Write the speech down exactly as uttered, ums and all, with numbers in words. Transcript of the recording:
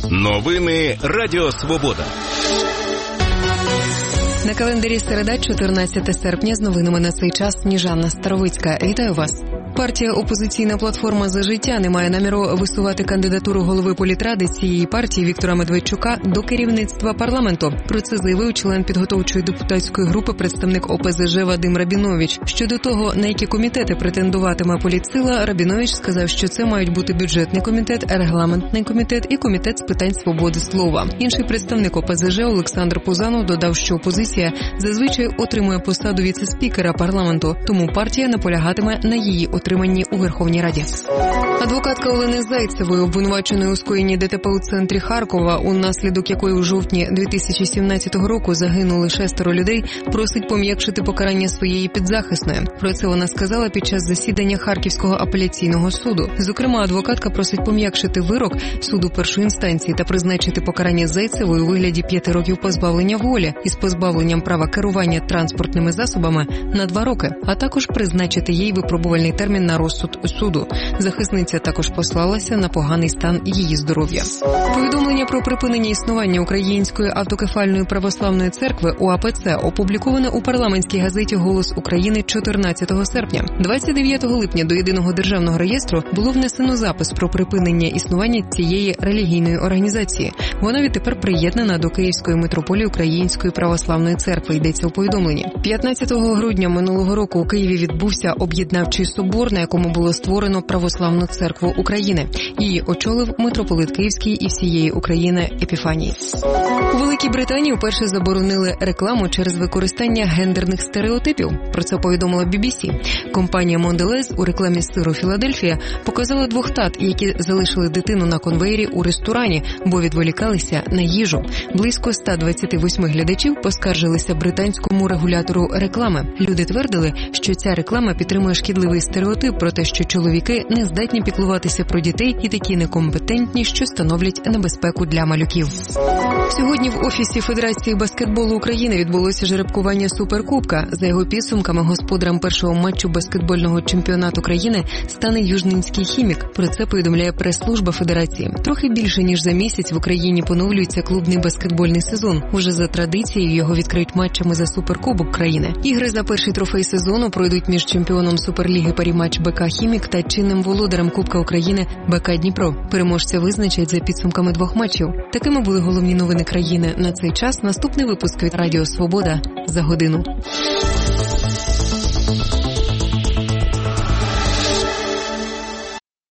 Новини Радіо Свобода. На календарі середа, чотирнадцяте серпня, з новинами на цей час Сніжана Старовицька. Вітаю вас. Партія «Опозиційна платформа за життя» не має наміру висувати кандидатуру голови політради цієї партії Віктора Медведчука до керівництва парламенту. Про це заявив член підготовчої депутатської групи, представник О Пе Зе Же Вадим Рабінович. Щодо того, на які комітети претендуватиме політсила, Рабінович сказав, що це мають бути бюджетний комітет, регламентний комітет і комітет з питань свободи слова. Інший представник О Пе Зе Же Олександр Пузанов додав, що опозиція зазвичай отримує посаду віце-спікера парламенту, тому партія наполягатиме на її отриманні у Верховній Раді. Адвокатка Олени Зайцевої, обвинуваченої у скоєнні Де Те Пе у центрі Харкова, унаслідок якої у жовтні дві тисячі сімнадцятого року загинули шестеро людей, просить пом'якшити покарання своєї підзахисної. Про це вона сказала під час засідання Харківського апеляційного суду. Зокрема, адвокатка просить пом'якшити вирок суду першої інстанції та призначити покарання Зайцевої у вигляді п'яти років позбавлення волі із позбавленням права керування транспортними засобами на два роки, а також призначити їй випробувальний термін на розсуд суду. Захисниця також послалася на поганий стан її здоров'я. Повідомлення про припинення існування Української автокефальної православної церкви У А Пе Це опубліковане у парламентській газеті «Голос України» чотирнадцятого серпня. двадцять дев'ятого липня до Єдиного державного реєстру було внесено запис про припинення існування цієї релігійної організації. Вона відтепер приєднана до Київської митрополії Української православної церкви, йдеться у повідомленні. п'ятнадцятого грудня минулого року у Києві відбувся об'єднавчий собор, на якому було створено Православну церкву України. Її очолив митрополит Київський і всієї України Епіфаній. У Великій Британії вперше заборонили рекламу через використання гендерних стереотипів. Про це повідомила Бі Бі Сі. Компанія Монделез у рекламі сиру Філадельфія показала двох тат, які залишили дитину на конвеєрі у ресторані, бо відволікалися на їжу. Близько ста двадцяти восьми глядачів поскаржилися британському регулятору реклами. Люди твердили, що ця реклама підтримує шкідливий стереотип про те, що чоловіки не здатні піклуватися про дітей і такі некомпетентні, що становлять небезпеку для малюків. Сьогодні в Офісі Федерації баскетболу України відбулося жеребкування Суперкубка. За його підсумками, господарем першого матчу баскетбольного чемпіонату країни стане Южненський Хімік. Про це повідомляє прес-служба Федерації. Трохи більше ніж за місяць в Україні поновлюється клубний баскетбольний сезон. Уже за традицією його відкриють матчами за Суперкубок країни. Ігри за перший трофей сезону пройдуть між чемпіоном Суперліги «Паріматч» Бе Ка Хімік та чинним володарем Кубка України Бе Ка Дніпро. Переможця визначать за підсумками двох матчів. Такими були головні новини країни на цей час. Наступний випуск від Радіо Свобода за годину.